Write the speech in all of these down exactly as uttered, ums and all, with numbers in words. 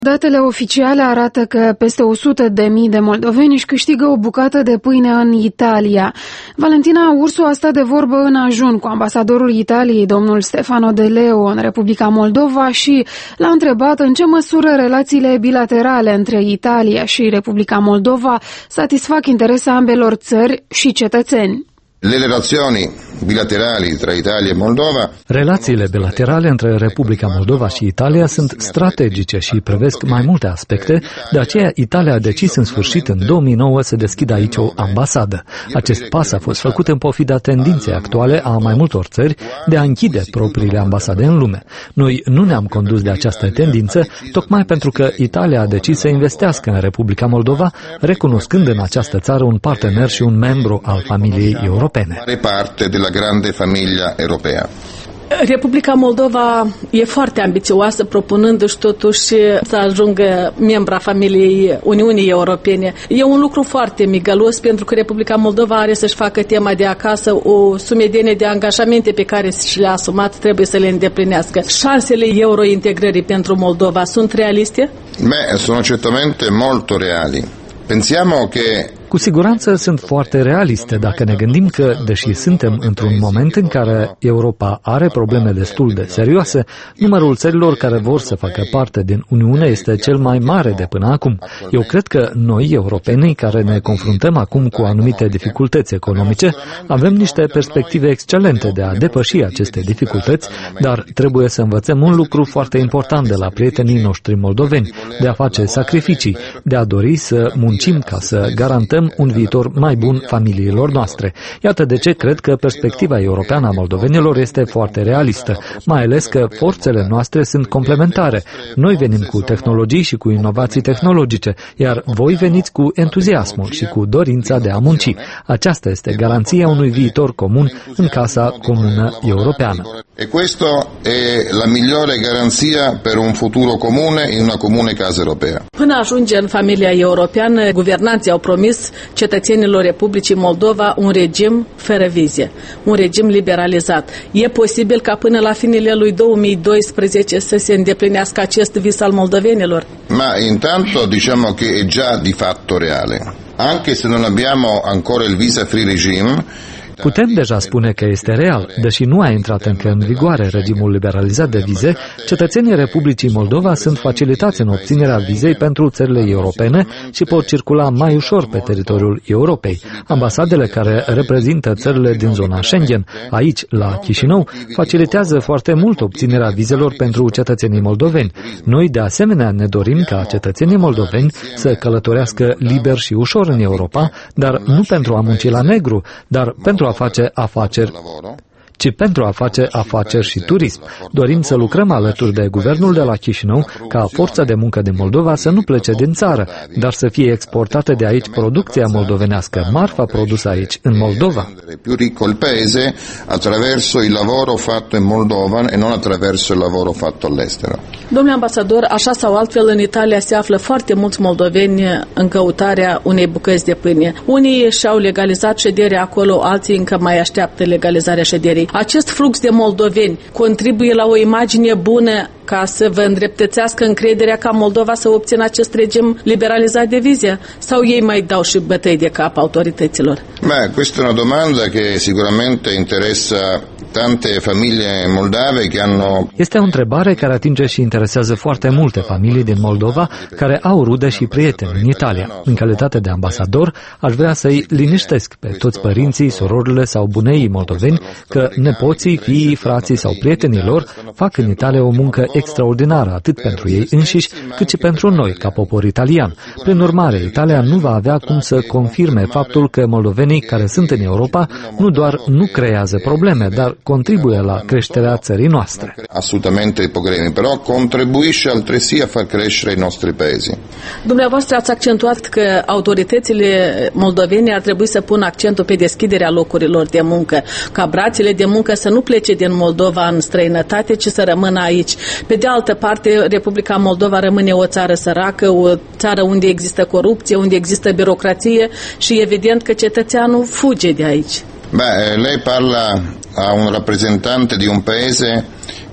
Datele oficiale arată că peste o sută de mii de moldoveni își câștigă o bucată de pâine în Italia. Valentina Ursu a stat de vorbă în ajun cu ambasadorul Italiei, domnul Stefano De Leo, în Republica Moldova și l-a întrebat în ce măsură relațiile bilaterale între Italia și Republica Moldova satisfac interese ambelor țări și cetățeni. Le relazioni bilaterali tra Italia e Moldova. Relațiile bilaterale între Republica Moldova și Italia sunt strategice și privesc mai multe aspecte, de aceea Italia a decis în sfârșit în două mii nouă să deschidă aici o ambasadă. Acest pas a fost făcut în pofida tendinței actuale a mai multor țări de a închide propriile ambasade în lume. Noi nu ne-am condus de această tendință, tocmai pentru că Italia a decis să investească în Republica Moldova, recunoscând în această țară un partener și un membru al familiei europene. Parte de la grande familia europea. Republica Moldova e foarte ambițioasă, propunându-și totuși să ajungă membra familiei Uniunii Europene. E un lucru foarte migălos, pentru că Republica Moldova are să-și facă tema de acasă, o sumedenie de angajamente pe care și le-a asumat, trebuie să le îndeplinească. Șansele eurointegrării pentru Moldova sunt realiste? Beh, sono certamente molto reali. Pensiamo che Cu siguranță sunt foarte realiste dacă ne gândim că, deși suntem într-un moment în care Europa are probleme destul de serioase, numărul țărilor care vor să facă parte din Uniune este cel mai mare de până acum. Eu cred că noi, europenii, care ne confruntăm acum cu anumite dificultăți economice, avem niște perspective excelente de a depăși aceste dificultăți, dar trebuie să învățăm un lucru foarte important de la prietenii noștri moldoveni, de a face sacrificii, de a dori să muncim ca să garantăm un viitor mai bun familiilor noastre. Iată de ce cred că perspectiva europeană a moldovenilor este foarte realistă, mai ales că forțele noastre sunt complementare. Noi venim cu tehnologii și cu inovații tehnologice, iar voi veniți cu entuziasmul și cu dorința de a munci. Aceasta este garanția unui viitor comun în casa comună europeană. E questo è la migliore garanzia per un futuro comune in una comune casa europea. Până ajunge în familia europeană, guvernanții au promis cetățenilor Republicii Moldova un regim fără vize, un regim liberalizat. E posibil ca până la finele lui două mii doisprezece să se îndeplinească acest vis al moldovenilor? Ma intanto diciamo che è già di fatto reale. Anche se non abbiamo ancora il visa free regime, putem deja spune că este real. Deși nu a intrat încă în vigoare regimul liberalizat de vize, cetățenii Republicii Moldova sunt facilitați în obținerea vizei pentru țările europene și pot circula mai ușor pe teritoriul Europei. Ambasadele care reprezintă țările din zona Schengen, aici, la Chișinău, facilitează foarte mult obținerea vizelor pentru cetățenii moldoveni. Noi, de asemenea, ne dorim ca cetățenii moldoveni să călătorească liber și ușor în Europa, dar nu pentru a munci la negru, dar pentru a face afaceri, ci pentru a face afaceri și turism. Dorim să lucrăm alături de guvernul de la Chișinău ca forța de muncă din Moldova să nu plece din țară, dar să fie exportată de aici producția moldovenească, marfa produsă aici, în Moldova. Più ricco il paese attraverso il lavoro fatto in Moldova e non attraverso il lavoro fatto all'estero. Domnule ambasador, așa sau altfel, în Italia se află foarte mulți moldoveni în căutarea unei bucăți de pâine. Unii și-au legalizat șederea acolo, alții încă mai așteaptă legalizarea șederii. Acest flux de moldoveni contribuie la o imagine bună ca să vă îndreptățească încrederea ca Moldova să obțină acest regim liberalizat de vize? Sau ei mai dau și bătăi de cap autorităților? Beh, questa è una domanda che sicuramente interessa tante famiglie moldave che hanno... Este o întrebare care atinge și interesează foarte multe familii din Moldova care au rude și prieteni în Italia. În calitate de ambasador, aș vrea să-i liniștesc pe toți părinții, sororile sau buneii moldoveni că nepoții, fiii, frații sau prietenii lor fac în Italia o muncă extraordinară, atât pentru ei înșiși, cât și pentru noi, ca popor italian. Prin urmare, Italia nu va avea cum să confirme faptul că moldovenii care sunt în Europa nu doar nu creează probleme, dar contribuie la creșterea țării noastre. Assolutamente problemi, però contribuisce altresì a far crescere i nostri paesi. Dumneavoastră ați accentuat că autoritățile moldovene ar trebui să pună accentul pe deschiderea locurilor de muncă, ca brațele de muncă să nu plece din Moldova în străinătate, ci să rămână aici. Pe de altă parte, Republica Moldova rămâne o țară săracă, o țară unde există corupție, unde există birocrație și evident că cetățeanul fuge de aici. Beh, lei parla a un rappresentante di un paese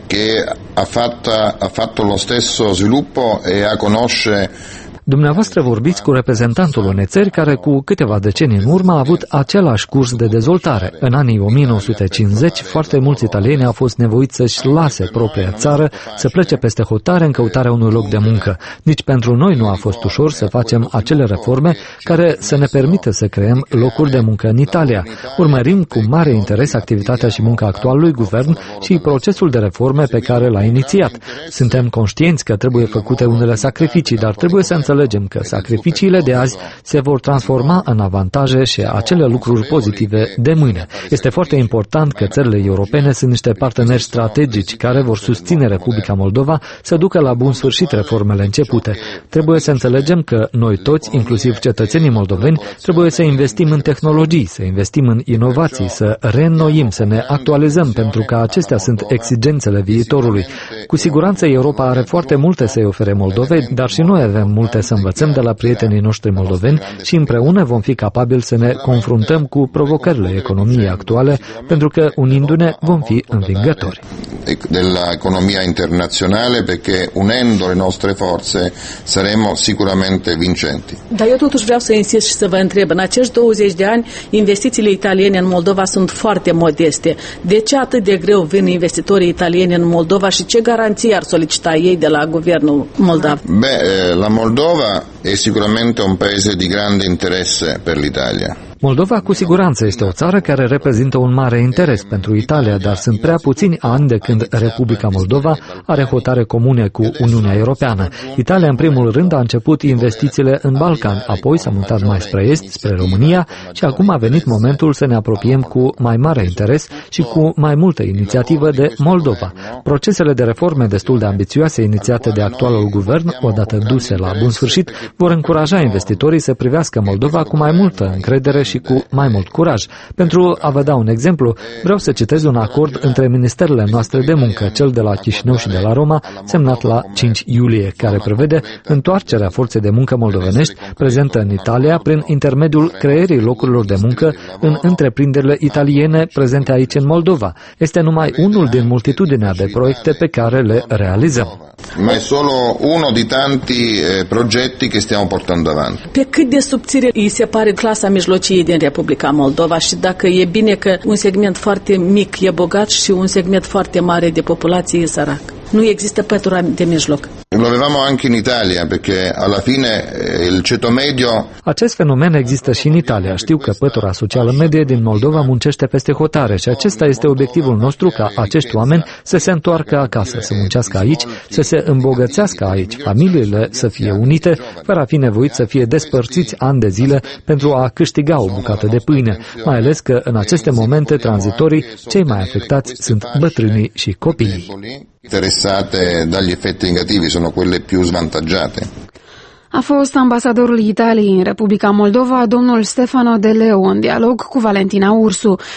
che ha fatto, ha fatto lo stesso sviluppo e a conosce. Dumneavoastră vorbiți cu reprezentantul unei țări care cu câteva decenii în urmă a avut același curs de dezvoltare. În anii o mie nouă sute cincizeci, foarte mulți italieni au fost nevoiți să-și lase propria țară, să plece peste hotare în căutarea unui loc de muncă. Nici pentru noi nu a fost ușor să facem acele reforme care să ne permită să creăm locuri de muncă în Italia. Urmărim cu mare interes activitatea și munca actualului guvern și procesul de reforme pe care l-a inițiat. Suntem conștienți că trebuie făcute unele sacrificii, dar trebuie să înțelegem că sacrificiile de azi se vor transforma în avantaje și acele lucruri pozitive de mâine. Este foarte important că țările europene sunt niște parteneri strategici care vor susține Republica Moldova să ducă la bun sfârșit reformele începute. Trebuie să înțelegem că noi toți, inclusiv cetățenii moldoveni, trebuie să investim în tehnologii, să investim în inovații, să reînnoim, să ne actualizăm, pentru că acestea sunt exigențele viitorului. Cu siguranță Europa are foarte multe să-i ofere Moldovei, dar și noi avem multe să învățăm de la prietenii noștri moldoveni și împreună vom fi capabili să ne confruntăm cu provocările economiei actuale, pentru că unindu-ne vom fi învingători. Dell'economia internazionale, perché unendo le nostre forze saremo sicuramente vincenti. Dar eu totuși vreau să insist și să vă întreb, în acești douăzeci de ani, investițiile italiene în Moldova sunt foarte modeste. De ce atât de greu vin investitorii italieni în Moldova și ce garanții ar solicita ei de la guvernul moldav? Beh, la Moldova è sicuramente un paese di grande interesse per l'Italia. Moldova cu siguranță este o țară care reprezintă un mare interes pentru Italia, dar sunt prea puțini ani de când Republica Moldova are hotare comune cu Uniunea Europeană. Italia, în primul rând, a început investițiile în Balcani, apoi s-a mutat mai spre est, spre România și acum a venit momentul să ne apropiem cu mai mare interes și cu mai multă inițiativă de Moldova. Procesele de reforme destul de ambițioase inițiate de actualul guvern, odată duse la bun sfârșit, vor încuraja investitorii să privească Moldova cu mai multă încredere și cu mai mult curaj. Pentru a vă da un exemplu, vreau să citez un acord între ministerele noastre de muncă, cel de la Chișinău și de la Roma, semnat la cinci iulie, care prevede întoarcerea forței de muncă moldovenești prezentă în Italia prin intermediul creării locurilor de muncă în întreprinderile italiene prezente aici în Moldova. Este numai unul din multitudinea de proiecte pe care le realizăm. Ma è solo uno di tanti eh, progetti che stiamo portando avanti. Pe cât de subțire îi se pare clasa mijlocie din Republica Moldova și dacă e bine că un segment foarte mic e bogat și un segment foarte mare de populație e sărac? Nu există pătura de mijloc. Lo avevamo anche in Italia, perché alla fine il ceto medio. Acest fenomen există și în Italia. Știu că pătura socială medie din Moldova muncește peste hotare și acesta este obiectivul nostru, ca acești oameni să se întoarcă acasă, să muncească aici, să se îmbogățească aici, familiile să fie unite, fără a fi nevoiți să fie despărțiți ani de zile pentru a câștiga o bucată de pâine, mai ales că în aceste momente tranzitorii cei mai afectați sunt bătrânii și copiii. Interessate dagli effetti negativi sono quelle più svantaggiate. A fost ambasadorul Italiei în Republica Moldova, domnul Stefano De Leo, în dialog cu Valentina Ursu.